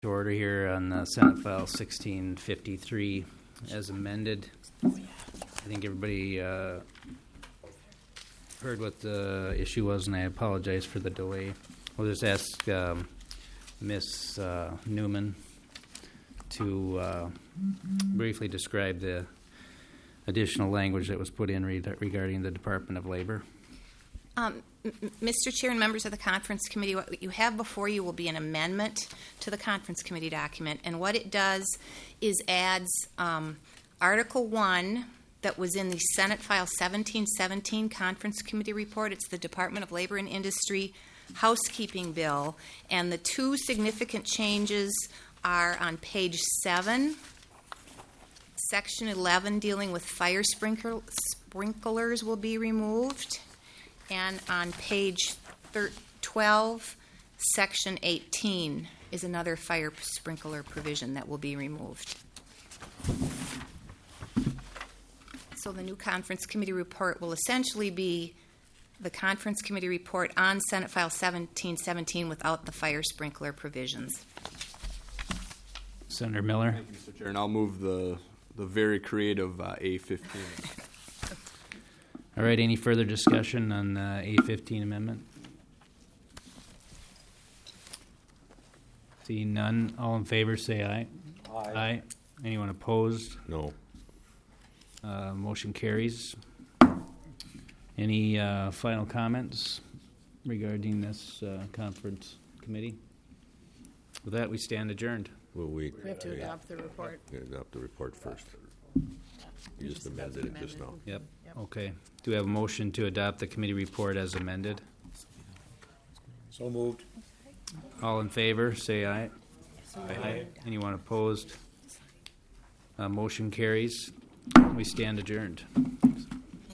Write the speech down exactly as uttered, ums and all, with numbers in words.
To order here on uh, Senate File sixteen fifty-three as amended. I think everybody uh, heard what the issue was, and I apologize for the delay. I'll just ask um, Miz Uh, Newman to uh, briefly describe the additional language that was put in re- regarding the Department of Labor. Um, M- Mister Chair and members of the Conference Committee, what you have before you will be an amendment to the Conference Committee document, and what it does is adds um, Article one that was in the Senate File seventeen seventeen Conference Committee report. It's the Department of Labor and Industry housekeeping bill, and the two significant changes are on page seven, Section eleven dealing with fire sprinkler, sprinklers will be removed. And on page twelve, Section eighteen is another fire sprinkler provision that will be removed. So the new Conference Committee report will essentially be the Conference Committee report on Senate File seventeen seventeen without the fire sprinkler provisions. Senator Miller. Thank you, Mister Chair, and I'll move the the very creative uh, A fifteen. All right, any further discussion on the A fifteen amendment? Seeing none, all in favor say aye. Aye. Aye. Anyone opposed? No. Uh, motion carries. Any uh, final comments regarding this uh, conference committee? With that, we stand adjourned. Well, we, We have to adopt the report. yeah, adopt the report first. You just amended it just now. Yep. Yep. Okay. Do we have a motion to adopt the committee report as amended? So moved. All in favor, say aye. Aye. Anyone opposed? Uh, motion carries. We stand adjourned.